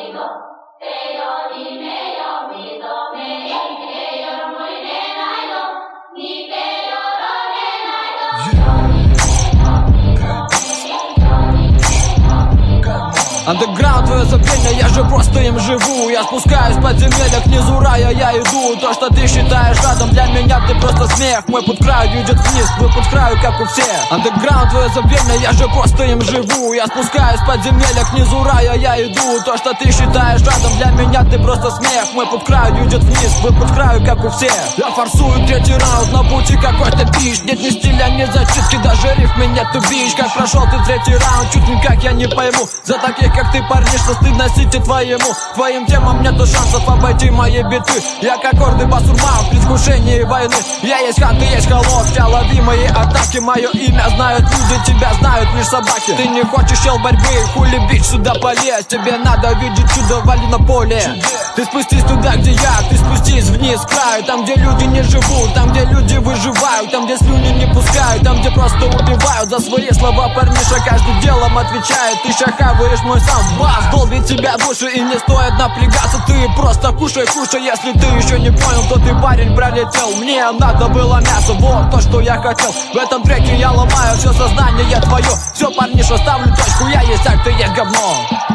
Андеграунд, твое забвение, я же просто им живу. Я спускаюсь в подземелья к низу рая, я иду. То, что ты считаешь адом, для меня ты просто смех. Мой путь к краю идет вниз, твой путь к краю, как у всех. Андеграунд, твое забвение, я же просто им живу. Я спускаюсь в подземелья к низу рая, я иду. То, что ты считаешь адом, для меня ты просто смех. Мой путь к краю идет вниз, твой путь к краю, как у всех. Я форсую третий раунд, на пути какой-то бич. Нет ни стиля, ни зачистки, даже рифмы нету бич. Как прошел ты третий раунд, чуть никак я не пойму. За таких как ты, парнишка, стыдно сидеть твоим темам нету шансов обойти мои биты. Я как гордый басурман в предвкушении войны. Я есть хан, ты есть холоп, я лови мои атаки. Мое имя знают люди, тебя знают лишь собаки. Ты не хочешь чел борьбы, хули бить, сюда полез. Тебе надо видеть чудо, вали на поле. Ты спустись туда, где я, ты спустись вниз, к краю. Там, где люди не живут, там, где люди выживают. Там, где слюни не пускают, там, где просто убивают. За свои слова парниша каждым делом отвечает. Ты шахаваешь мой бас долбит тебя в уши, и не стоит напрягаться. Ты просто кушай, если ты еще не понял, то ты парень пролетел. Мне надо было мясо, вот то, что я хотел. В этом треке я ломаю все сознание твое. Все, парниша, ставлю точку, я есть так, ты есть говно.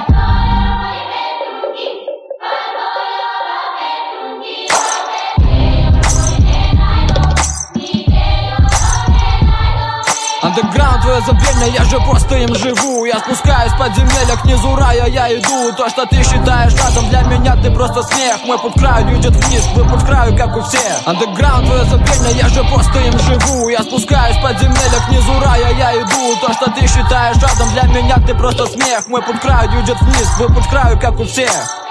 Андеграунд, твое забвение, я же просто им живу. Я спускаюсь в подземелья к низу рая, я иду. То, что ты считаешь адом, для меня ты просто смех. Мой путь к краю идет вниз, твой путь к краю, как у всех. Андеграунд, твое забвение, я же просто им живу. Я спускаюсь в подземелья к низу рая, я иду. То, что ты считаешь адом, для меня ты просто смех. Мой путь к краю идет вниз, твой путь к краю, как у всех.